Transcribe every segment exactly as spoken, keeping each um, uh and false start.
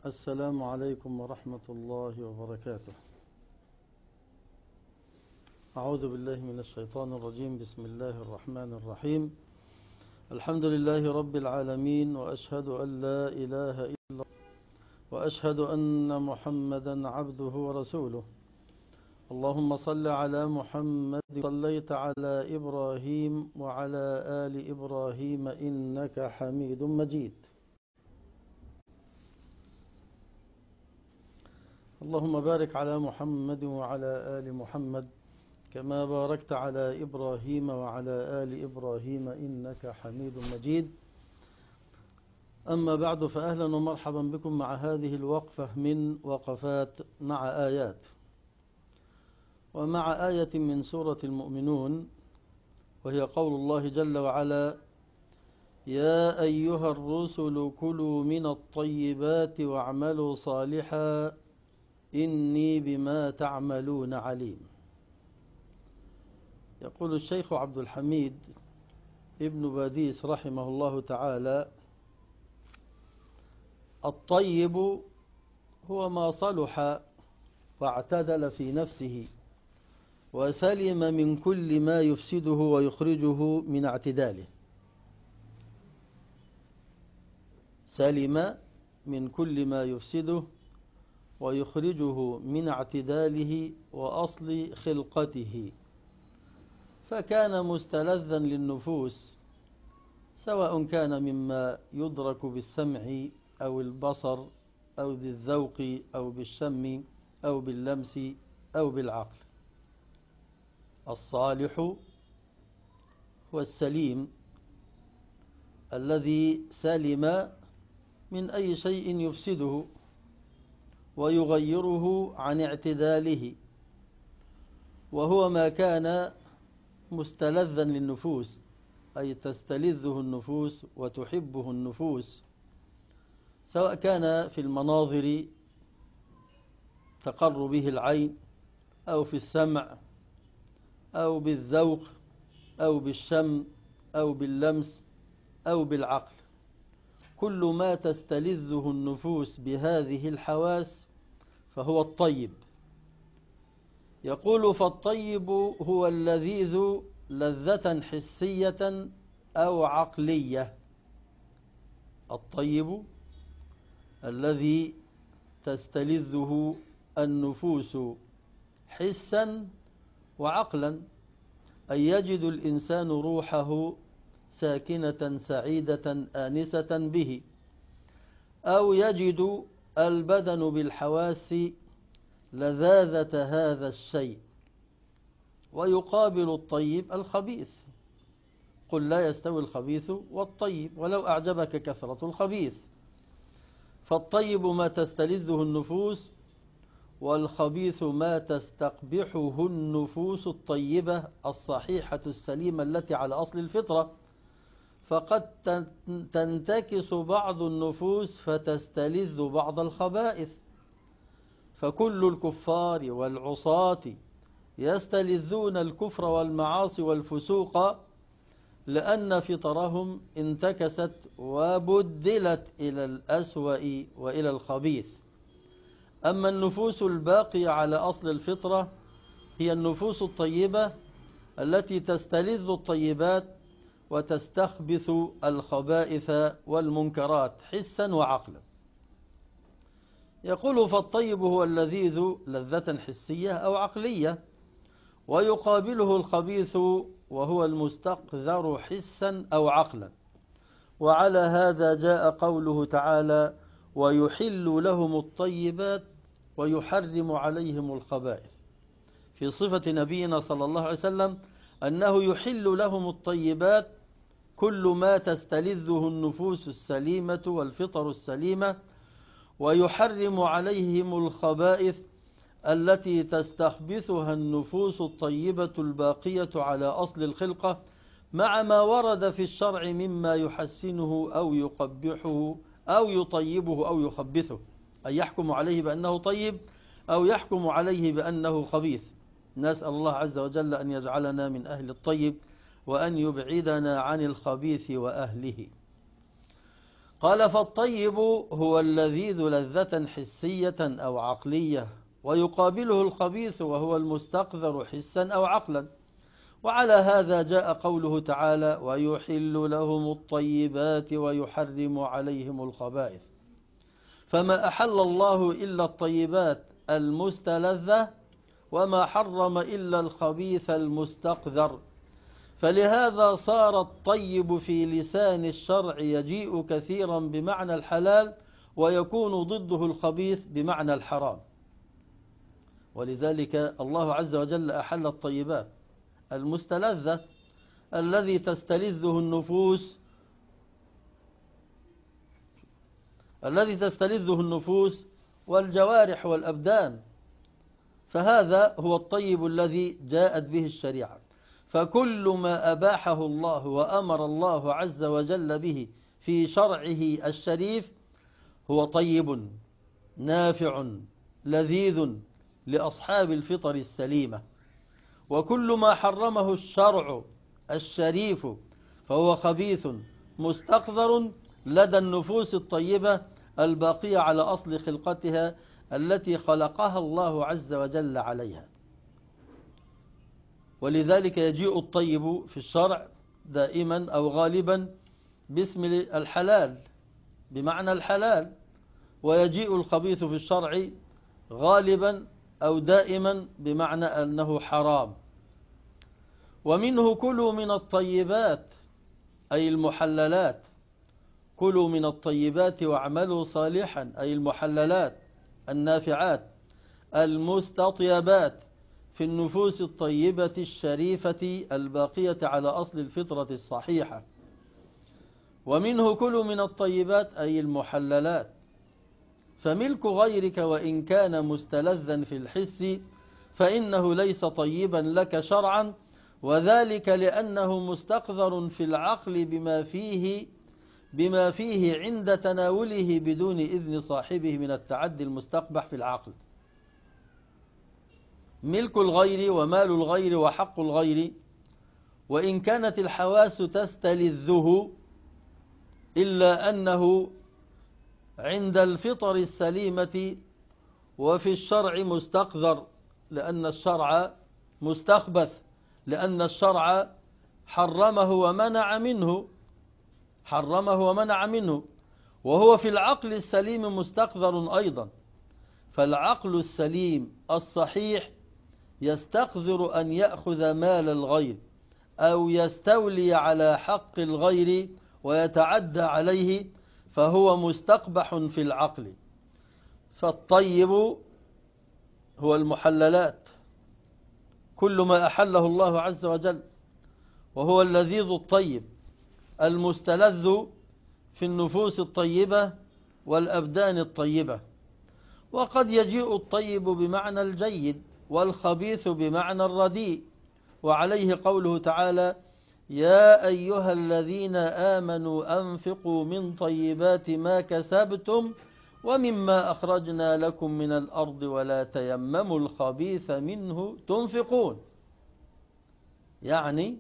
السلام عليكم ورحمة الله وبركاته. أعوذ بالله من الشيطان الرجيم. بسم الله الرحمن الرحيم. الحمد لله رب العالمين، وأشهد أن لا إله إلا الله، وأشهد أن محمدا عبده ورسوله. اللهم صل على محمد. صليت على إبراهيم وعلى آل إبراهيم إنك حميد مجيد. اللهم بارك على محمد وعلى آل محمد كما باركت على إبراهيم وعلى آل إبراهيم إنك حميد مجيد. أما بعد، فأهلا ومرحبا بكم مع هذه الوقفة من وقفات مع آيات، ومع آية من سورة المؤمنون، وهي قول الله جل وعلا: يا أيها الرسل كلوا من الطيبات واعملوا صالحا إني بما تعملون عليم. يقول الشيخ عبد الحميد ابن باديس رحمه الله تعالى: الطيب هو ما صلح واعتدل في نفسه وسلم من كل ما يفسده ويخرجه من اعتداله. سلم من كل ما يفسده ويخرجه من اعتداله وأصل خلقته، فكان مستلذا للنفوس، سواء كان مما يدرك بالسمع أو البصر أو بالذوق أو بالشم أو باللمس أو بالعقل. الصالح هو السليم الذي سلم من أي شيء يفسده ويغيره عن اعتداله، وهو ما كان مستلذا للنفوس، أي تستلذه النفوس وتحبه النفوس، سواء كان في المناظر تقر به العين، أو في السمع، أو بالذوق، أو بالشم، أو باللمس، أو بالعقل. كل ما تستلذه النفوس بهذه الحواس فهو الطيب. يقول: فالطيب هو اللذيذ لذة حسية أو عقلية. الطيب الذي تستلذه النفوس حسا وعقلا، أي يجد الإنسان روحه ساكنة سعيدة آنسة به، أو يجد البدن بالحواس لذاذة هذا الشيء. ويقابل الطيب الخبيث. قل لا يستوي الخبيث والطيب ولو أعجبك كثرة الخبيث. فالطيب ما تستلذه النفوس، والخبيث ما تستقبحه النفوس الطيبة الصحيحة السليمة التي على أصل الفطرة. فقد تنتكس بعض النفوس فتستلذ بعض الخبائث، فكل الكفار والعصاة يستلذون الكفر والمعاصي والفسوق، لأن فطرهم انتكست وبدلت إلى الأسوأ وإلى الخبيث. أما النفوس الباقية على أصل الفطرة هي النفوس الطيبة التي تستلذ الطيبات وتستخبث الخبائث والمنكرات حسا وعقلا. يقول: فالطيب هو اللذيذ لذة حسية أو عقلية، ويقابله الخبيث وهو المستقذر حسا أو عقلا. وعلى هذا جاء قوله تعالى: ويحل لهم الطيبات ويحرم عليهم الخبائث، في صفة نبينا صلى الله عليه وسلم أنه يحل لهم الطيبات، كل ما تستلذه النفوس السليمة والفطر السليمة، ويحرم عليهم الخبائث التي تستخبثها النفوس الطيبة الباقية على أصل الخلقة، مع ما ورد في الشرع مما يحسنه أو يقبحه أو يطيبه أو يخبثه، أي يحكم عليه بأنه طيب أو يحكم عليه بأنه خبيث. نسأل الله عز وجل أن يجعلنا من أهل الطيب، وأن يبعدنا عن الخبيث وأهله. قال فالطيب هو اللذيذ لذة حسية أو عقلية، ويقابله الخبيث وهو المستقذر حسا أو عقلا. وعلى هذا جاء قوله تعالى ويحل لهم الطيبات ويحرم عليهم الخبائث. فما أحل الله إلا الطيبات المستلذة، وما حرم إلا الخبيث المستقذر. فلهذا صار الطيب في لسان الشرع يجيء كثيرا بمعنى الحلال، ويكون ضده الخبيث بمعنى الحرام. ولذلك الله عز وجل أحل الطيبات المستلذة الذي تستلذه النفوس الذي تستلذه النفوس والجوارح والأبدان، فهذا هو الطيب الذي جاءت به الشريعة. فكل ما أباحه الله وأمر الله عز وجل به في شرعه الشريف هو طيب نافع لذيذ لأصحاب الفطر السليمة. وكل ما حرمه الشرع الشريف فهو خبيث مستقذر لدى النفوس الطيبة الباقية على أصل خلقتها التي خلقها الله عز وجل عليها. ولذلك يجيء الطيب في الشرع دائما أو غالبا باسم الحلال بمعنى الحلال، ويجيء الخبيث في الشرع غالبا أو دائما بمعنى أنه حرام. ومنه كلوا من الطيبات أي المحللات، كلوا من الطيبات واعملوا صالحا أي المحللات النافعات المستطيبات في النفوس الطيبة الشريفة الباقية على أصل الفطرة الصحيحة. ومنه كلوا من الطيبات أي المحللات. فملك غيرك وإن كان مستلذا في الحس فإنه ليس طيبا لك شرعا، وذلك لأنه مستقذر في العقل بما فيه بما فيه عند تناوله بدون إذن صاحبه من التعدي المستقبح في العقل. ملك الغير ومال الغير وحق الغير وإن كانت الحواس تستلذه، إلا أنه عند الفطر السليمة وفي الشرع مستقذر، لأن الشرع مستخبث، لأن الشرع حرمه ومنع منه حرمه ومنع منه وهو في العقل السليم مستقذر أيضا. فالعقل السليم الصحيح يستقذر أن يأخذ مال الغير أو يستولي على حق الغير ويتعدى عليه، فهو مستقبح في العقل. فالطيب هو المحللات، كل ما أحله الله عز وجل، وهو اللذيذ الطيب المستلذ في النفوس الطيبة والأبدان الطيبة. وقد يجيء الطيب بمعنى الجيد والخبيث بمعنى الرديء، وعليه قوله تعالى يا أيها الذين آمنوا أنفقوا من طيبات ما كسبتم ومما أخرجنا لكم من الأرض ولا تيمموا الخبيث منه تنفقون. يعني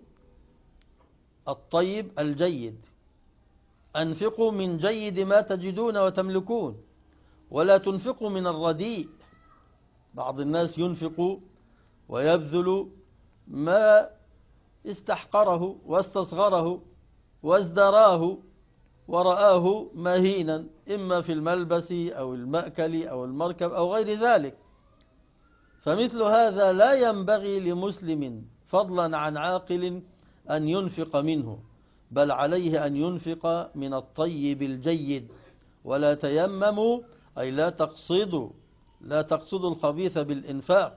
الطيب الجيد، أنفقوا من جيد ما تجدون وتملكون، ولا تنفقوا من الرديء. بعض الناس ينفق ويبذل ما استحقره واستصغره وازدراه ورآه مهينا، إما في الملبس أو المأكل أو المركب أو غير ذلك. فمثل هذا لا ينبغي لمسلم فضلا عن عاقل أن ينفق منه، بل عليه أن ينفق من الطيب الجيد. ولا تيمموا أي لا تقصدوا لا تقصدوا الخبيث بالإنفاق.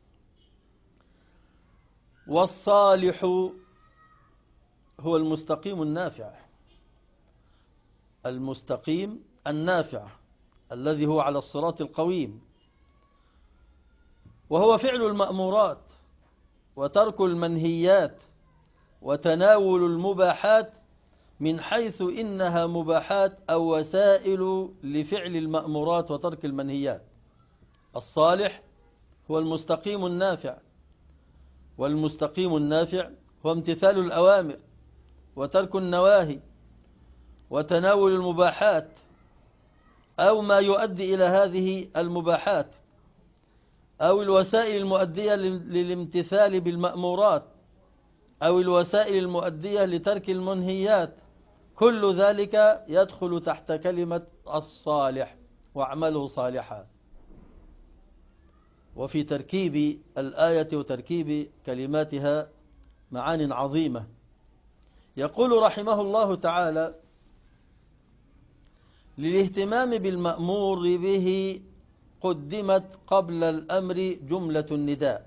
والصالح هو المستقيم النافع، المستقيم النافع الذي هو على الصراط القويم، وهو فعل المأمورات وترك المنهيات وتناول المباحات من حيث إنها مباحات أو وسائل لفعل المأمورات وترك المنهيات. الصالح هو المستقيم النافع، والمستقيم النافع هو امتثال الأوامر وترك النواهي، وتناول المباحات أو ما يؤدي إلى هذه المباحات، أو الوسائل المؤدية للامتثال بالمأمورات، أو الوسائل المؤدية لترك المنهيات، كل ذلك يدخل تحت كلمة الصالح واعملوا صالحا. وفي تركيب الآية وتركيب كلماتها معان عظيمة. يقول رحمه الله تعالى: للاهتمام بالمأمور به قدمت قبل الأمر جملة النداء،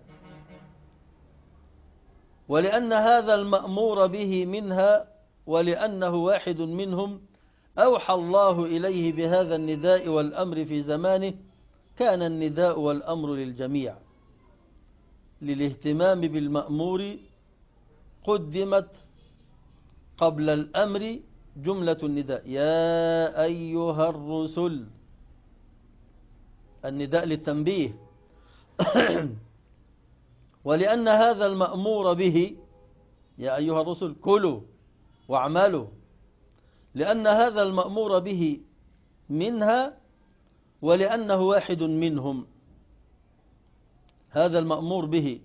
ولأن هذا المأمور به منها ولأنه واحد منهم أوحى الله إليه بهذا النداء والأمر في زمانه، كان النداء والأمر للجميع. للاهتمام بالمأمور قدمت قبل الأمر جملة النداء: يا أيها الرسل، النداء للتنبيه. ولأن هذا المأمور به، يا أيها الرسل كلوا واعملوا، لأن هذا المأمور به منها ولأنه واحد منهم. هذا المأمور به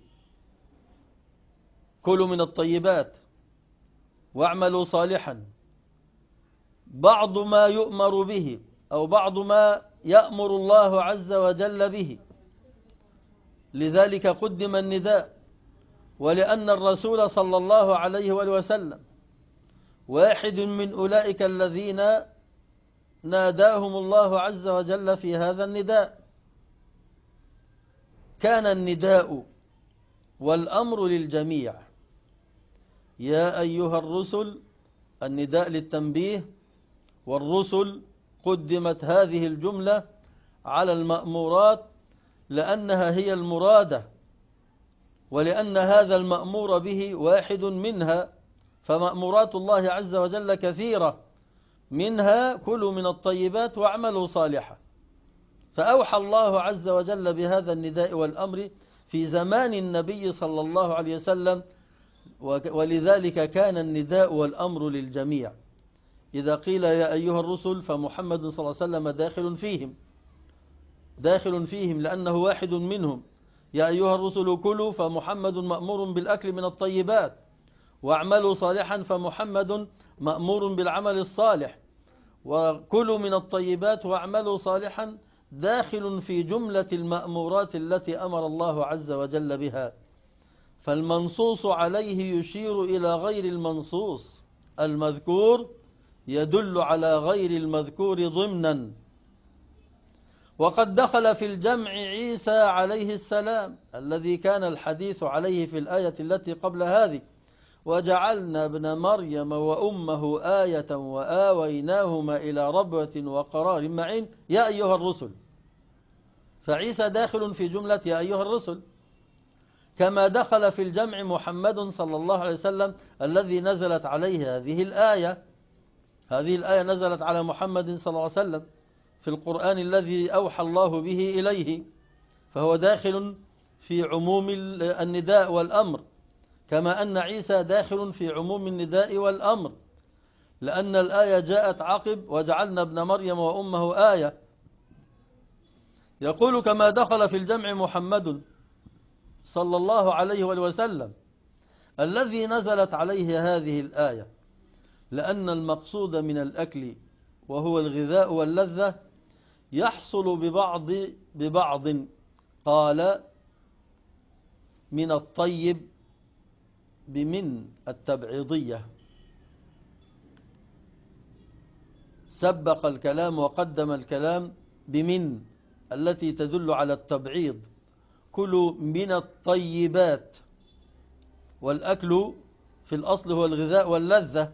كلوا من الطيبات واعملوا صالحا، بعض ما يؤمر به أو بعض ما يأمر الله عز وجل به، لذلك قدم النداء. ولأن الرسول صلى الله عليه وآله وسلم واحد من أولئك الذين ناداهم الله عز وجل في هذا النداء. كان النداء والأمر للجميع. يا أيها الرسل، النداء للتنبيه، والرسل قدمت هذه الجملة على المأمورات لأنها هي المرادة، ولأن هذا المأمور به واحد منها. فمأمورات الله عز وجل كثيرة، منها كلوا من الطيبات واعملوا صالحا. فأوحى الله عز وجل بهذا النداء والأمر في زمان النبي صلى الله عليه وسلم، ولذلك كان النداء والأمر للجميع. إذا قيل يا أيها الرسل فمحمد صلى الله عليه وسلم داخل فيهم، داخل فيهم لأنه واحد منهم. يا أيها الرسل كلوا فمحمد مأمور بالأكل من الطيبات، واعملوا صالحا فمحمد مأمور بالعمل الصالح. وكلوا من الطيبات واعملوا صالحا داخل في جملة المأمورات التي أمر الله عز وجل بها. فالمنصوص عليه يشير إلى غير المنصوص، المذكور يدل على غير المذكور ضمنا. وقد دخل في الجمع عيسى عليه السلام الذي كان الحديث عليه في الآية التي قبل هذه: وجعلنا ابن مريم وأمه آية وآويناهما إلى ربوة وقرار معين يا أيها الرسل. فعيسى داخل في جملة يا أيها الرسل، كما دخل في الجمع محمد صلى الله عليه وسلم الذي نزلت عليه هذه الآية. هذه الآية نزلت على محمد صلى الله عليه وسلم في القرآن الذي أوحى الله به إليه، فهو داخل في عموم النداء والأمر، كما أن عيسى داخل في عموم النداء والأمر، لأن الآية جاءت عقب وجعلنا ابن مريم وأمه آية. يقول كما دخل في الجمع محمد صلى الله عليه وسلم الذي نزلت عليه هذه الآية، لأن المقصود من الأكل وهو الغذاء واللذة يحصل ببعض ببعض. قال من الطيب بمن التبعيضية، سبق الكلام وقدم الكلام بمن التي تدل على التبعيض. كلوا من الطيبات، والأكل في الأصل هو الغذاء واللذة،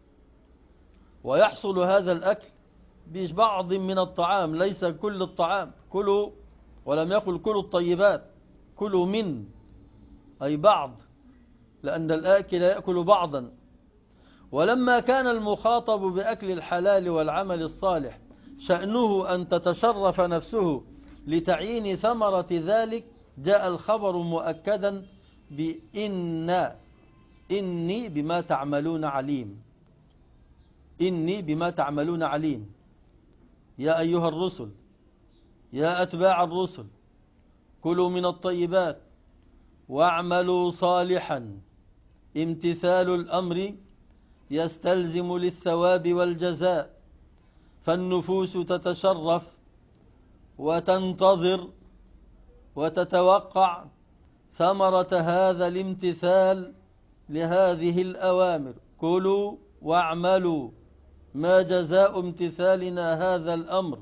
ويحصل هذا الأكل ببعض من الطعام ليس كل الطعام. كلوا، ولم يقل كلوا الطيبات، كلوا من أي بعض، لأن الآكل يأكل بعضا. ولما كان المخاطب بأكل الحلال والعمل الصالح شأنه أن تتشرف نفسه لتعيين ثمرة ذلك، جاء الخبر مؤكدا بإن إني بما تعملون عليم. إني بما تعملون عليم. يا أيها الرسل، يا أتباع الرسل، كلوا من الطيبات واعملوا صالحا. امتثال الأمر يستلزم للثواب والجزاء، فالنفوس تتشرف وتنتظر وتتوقع ثمرة هذا الامتثال لهذه الأوامر. كلوا واعملوا، ما جزاء امتثالنا هذا الأمر؟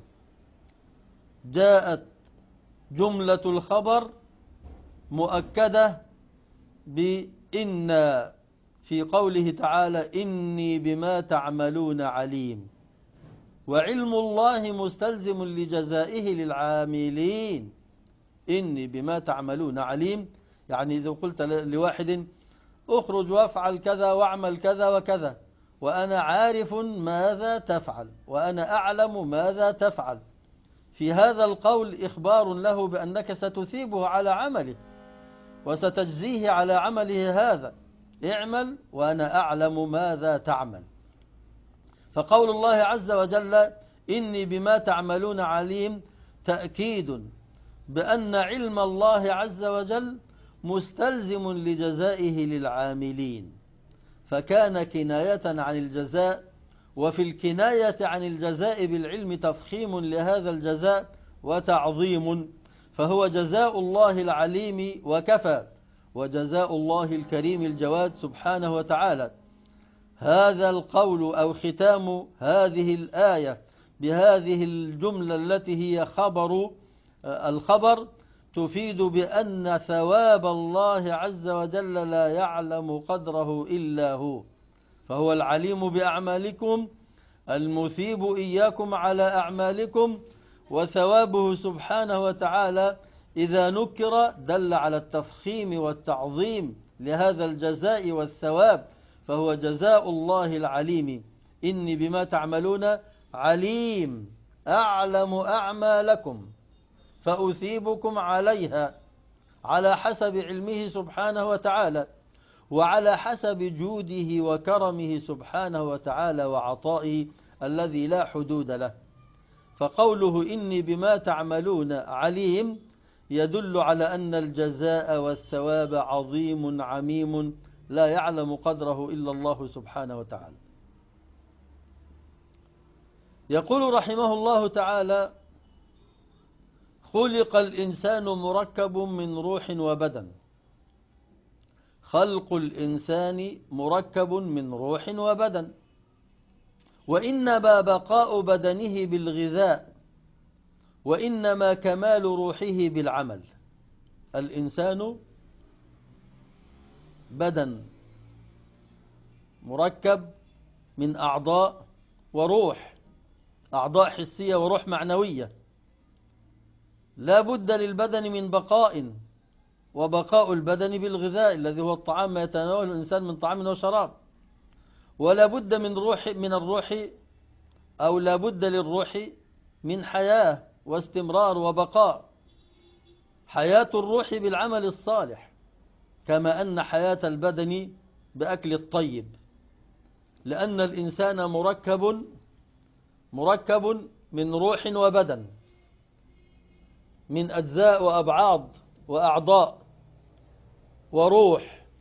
جاءت جملة الخبر مؤكدة بإن في قوله تعالى إني بما تعملون عليم، وعلم الله مستلزم لجزائه للعاملين. إني بما تعملون عليم، يعني إذا قلت لواحد اخرج وافعل كذا واعمل كذا وكذا، وأنا عارف ماذا تفعل وأنا أعلم ماذا تفعل، في هذا القول إخبار له بأنك ستثيبه على عمله وستجزيه على عمله هذا. اعمل وأنا أعلم ماذا تعمل. فقول الله عز وجل إني بما تعملون عليم تأكيد بأن علم الله عز وجل مستلزم لجزائه للعاملين، فكان كناية عن الجزاء، وفي الكناية عن الجزاء بالعلم تفخيم لهذا الجزاء وتعظيم، فهو جزاء الله العليم وكفى، وجزاء الله الكريم الجواد سبحانه وتعالى. هذا القول أو ختام هذه الآية بهذه الجملة التي هي خبر الخبر تفيد بأن ثواب الله عز وجل لا يعلم قدره إلا هو، فهو العليم بأعمالكم المثيب إياكم على أعمالكم، وثوابه سبحانه وتعالى إذا نكر دل على التفخيم والتعظيم لهذا الجزاء والثواب، فهو جزاء الله العليم. إني بما تعملون عليم، أعلم أعمالكم فأثيبكم عليها على حسب علمه سبحانه وتعالى، وعلى حسب جوده وكرمه سبحانه وتعالى وعطائه الذي لا حدود له. فقوله إني بما تعملون عليم يدل على أن الجزاء والثواب عظيم عميم لا يعلم قدره إلا الله سبحانه وتعالى. يقول رحمه الله تعالى خلق الإنسان مركب من روح وبدن. خلق الإنسان مركب من روح وبدن، وإنما بقاء بدنه بالغذاء، وإنما كمال روحه بالعمل. الإنسان بدن مركب من أعضاء وروح، أعضاء حسية وروح معنوية. لا بد للبدن من بقاء، وبقاء البدن بالغذاء الذي هو الطعام، ما يتناوله الإنسان من طعام وشراب. ولا بد من روح من الروح أو لا بد للروح من حياة واستمرار وبقاء. حياة الروح بالعمل الصالح، كما أن حياة البدن بأكل الطيب، لأن الإنسان مركب مركب من روح وبدن، من أجزاء وأبعاض وأعضاء وروح،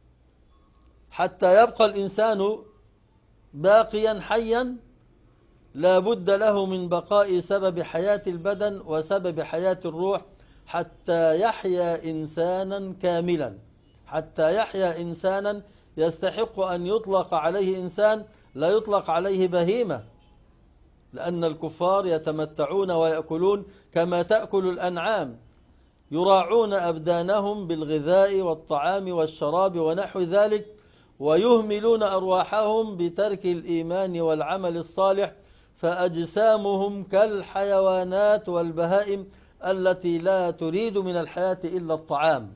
حتى يبقى الإنسان باقيا حيا لا بد له من بقاء سبب حياة البدن وسبب حياة الروح، حتى يحيا إنسانا كاملا، حتى يحيا إنسانا يستحق أن يطلق عليه إنسان، لا يطلق عليه بهيمة، لأن الكفار يتمتعون ويأكلون كما تأكل الأنعام، يراعون أبدانهم بالغذاء والطعام والشراب ونحو ذلك، ويهملون أرواحهم بترك الإيمان والعمل الصالح، فأجسامهم كالحيوانات والبهائم التي لا تريد من الحياة إلا الطعام.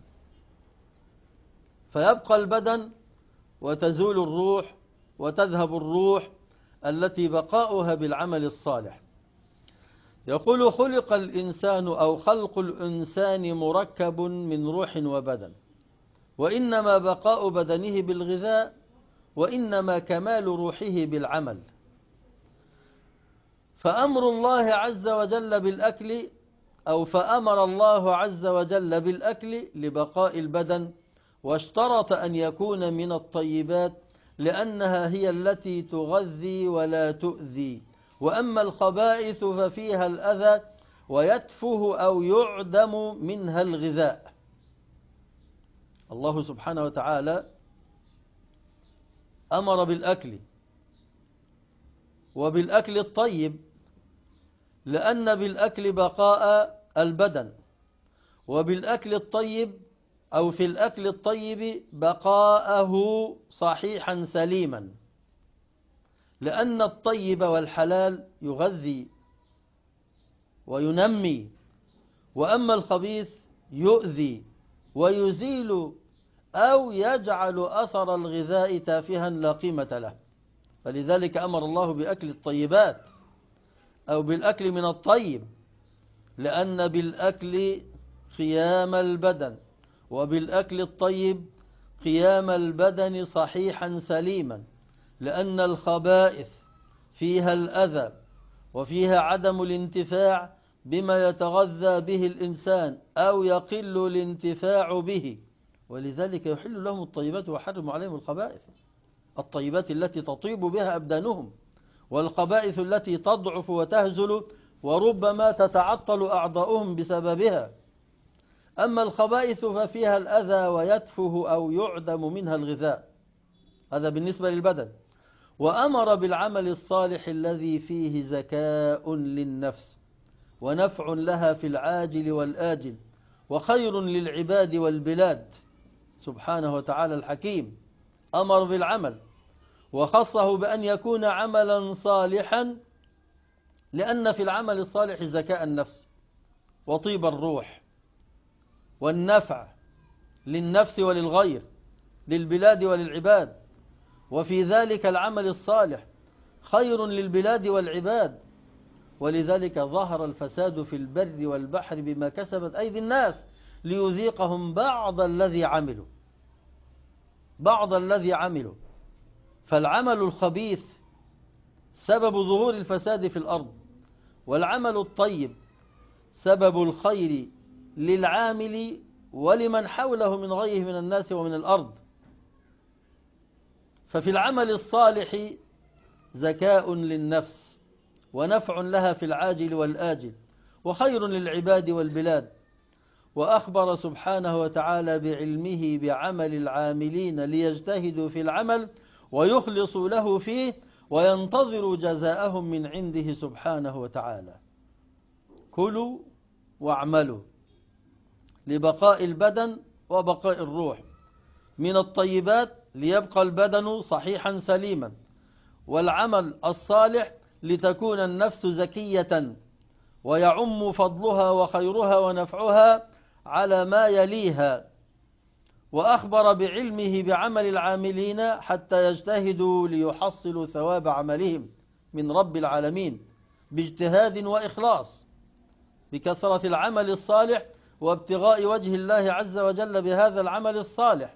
فيبقى البدن وتزول الروح وتذهب الروح التي بقاؤها بالعمل الصالح. يقول خلق الإنسان أو خلق الإنسان مركب من روح وبدن، وإنما بقاء بدنه بالغذاء، وإنما كمال روحه بالعمل. فأمر الله عز وجل بالأكل أو فأمر الله عز وجل بالأكل لبقاء البدن، واشترط أن يكون من الطيبات لأنها هي التي تغذي ولا تؤذي. وأما الخبائث ففيها الأذى ويتفه أو يعدم منها الغذاء. الله سبحانه وتعالى أمر بالأكل وبالأكل الطيب، لأن بالأكل بقاء البدن، وبالأكل الطيب أو في الأكل الطيب بقاءه صحيحا سليما، لأن الطيب والحلال يغذي وينمي، وأما الخبيث يؤذي ويزيل أو يجعل أثر الغذاء تافها لا قيمة له. فلذلك أمر الله بأكل الطيبات أو بالأكل من الطيب، لأن بالأكل قيام البدن، وبالأكل الطيب قيام البدن صحيحا سليما، لأن الخبائث فيها الأذى وفيها عدم الانتفاع بما يتغذى به الإنسان أو يقل الانتفاع به، ولذلك يحل لهم الطيبات ويحرم عليهم الخبائث. الطيبات التي تطيب بها أبدانهم، والخبائث التي تضعف وتهزل وربما تتعطل أعضاؤهم بسببها. أما الخبائث ففيها الأذى ويتفه أو يعدم منها الغذاء، هذا بالنسبة للبدن. وأمر بالعمل الصالح الذي فيه زكاء للنفس ونفع لها في العاجل والآجل وخير للعباد والبلاد. سبحانه وتعالى الحكيم أمر بالعمل وخصه بأن يكون عملا صالحا، لأن في العمل الصالح زكاء النفس وطيب الروح والنفع للنفس وللغير، للبلاد وللعباد. وفي ذلك العمل الصالح خير للبلاد والعباد، ولذلك ظهر الفساد في البر والبحر بما كسبت أيدي الناس ليذيقهم بعض الذي عملوا بعض الذي عملوا فالعمل الخبيث سبب ظهور الفساد في الأرض، والعمل الطيب سبب الخير للعامل ولمن حوله من غيره من الناس ومن الأرض. ففي العمل الصالح زكاء للنفس ونفع لها في العاجل والآجل وخير للعباد والبلاد. وأخبر سبحانه وتعالى بعلمه بعمل العاملين ليجتهدوا في العمل ويخلصوا له فيه وينتظروا جزاءهم من عنده سبحانه وتعالى. كلوا واعملوا لبقاء البدن وبقاء الروح من الطيبات ليبقى البدن صحيحا سليما، والعمل الصالح لتكون النفس زكية ويعم فضلها وخيرها ونفعها على ما يليها. وأخبر بعلمه بعمل العاملين حتى يجتهدوا ليحصلوا ثواب عملهم من رب العالمين باجتهاد وإخلاص، بكثرة العمل الصالح وابتغاء وجه الله عز وجل بهذا العمل الصالح.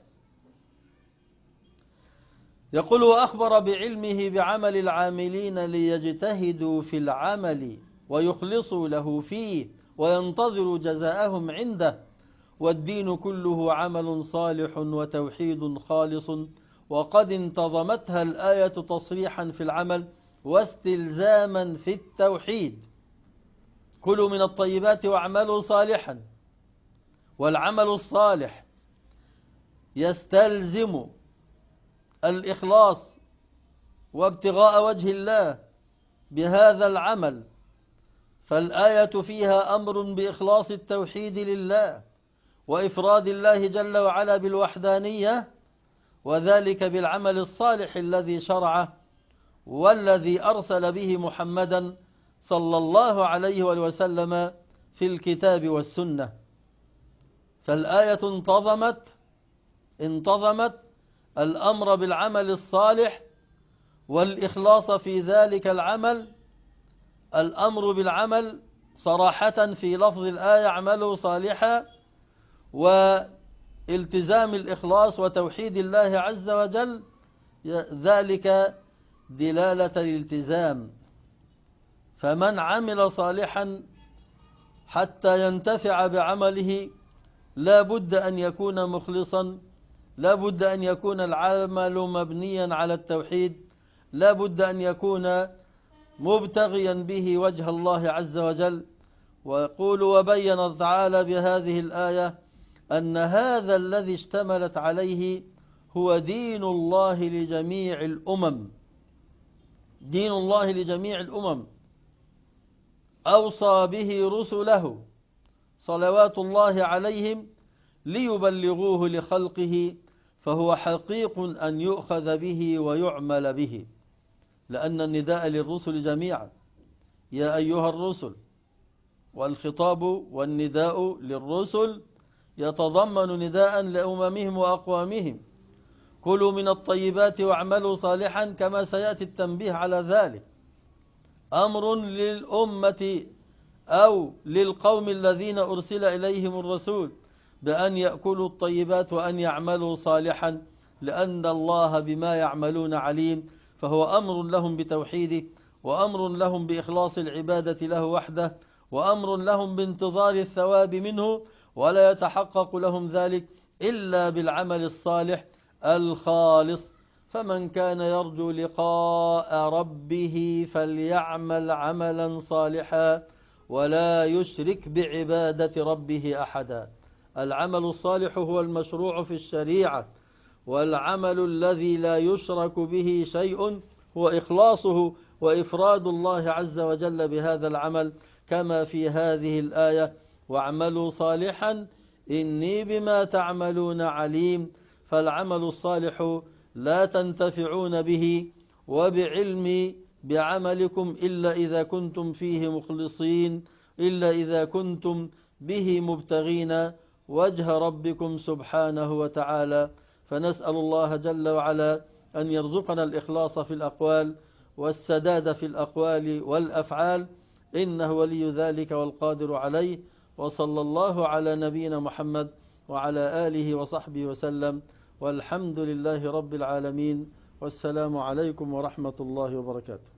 يقول: وأخبر بعلمه بعمل العاملين ليجتهدوا في العمل ويخلصوا له فيه وينتظروا جزاءهم عنده، والدين كله عمل صالح وتوحيد خالص، وقد انتظمتها الآية تصريحا في العمل واستلزاما في التوحيد. كلوا من الطيبات واعملوا صالحا، والعمل الصالح يستلزم الإخلاص وابتغاء وجه الله بهذا العمل، فالآية فيها أمر بإخلاص التوحيد لله وإفراد الله جل وعلا بالوحدانية، وذلك بالعمل الصالح الذي شرعه والذي أرسل به محمدا صلى الله عليه وسلم في الكتاب والسنة. فالآية انتظمت انتظمت الأمر بالعمل الصالح والإخلاص في ذلك العمل. الأمر بالعمل صراحة في لفظ الآية اعملوا صالحا، والتزام الإخلاص وتوحيد الله عز وجل ذلك دلالة الالتزام. فمن عمل صالحا حتى ينتفع بعمله لا بد أن يكون مخلصا، لا بد أن يكون العمل مبنيا على التوحيد، لا بد أن يكون مبتغيا به وجه الله عز وجل. ويقول وبين تعالى بهذه الآية أن هذا الذي اشتملت عليه هو دين الله لجميع الأمم، دين الله لجميع الأمم، أوصى به رسله صلوات الله عليهم ليبلغوه لخلقه، فهو حقيق أن يؤخذ به ويعمل به، لأن النداء للرسل جميعا يا أيها الرسل، والخطاب والنداء للرسل يتضمن نداء لأممهم وأقوامهم كلوا من الطيبات واعملوا صالحا، كما سيأتي التنبيه على ذلك. أمر للأمة أو للقوم الذين أرسل إليهم الرسول بأن يأكلوا الطيبات وأن يعملوا صالحا، لأن الله بما يعملون عليم، فهو أمر لهم بتوحيده، وأمر لهم بإخلاص العبادة له وحده، وأمر لهم بانتظار الثواب منه، ولا يتحقق لهم ذلك إلا بالعمل الصالح الخالص. فمن كان يرجو لقاء ربه فليعمل عملا صالحا ولا يشرك بعبادة ربه أحدا. العمل الصالح هو المشروع في الشريعة، والعمل الذي لا يشرك به شيء هو إخلاصه وإفراد الله عز وجل بهذا العمل، كما في هذه الآية واعملوا صالحا إني بما تعملون عليم. فالعمل الصالح لا تنتفعون به وبعلم بعملكم إلا إذا كنتم فيه مخلصين، إلا إذا كنتم به مبتغين وجه ربكم سبحانه وتعالى. فنسأل الله جل وعلا أن يرزقنا الإخلاص في الأقوال والسداد في الأقوال والأفعال، إنه ولي ذلك والقادر عليه. وصلى الله على نبينا محمد وعلى آله وصحبه وسلم، والحمد لله رب العالمين، والسلام عليكم ورحمة الله وبركاته.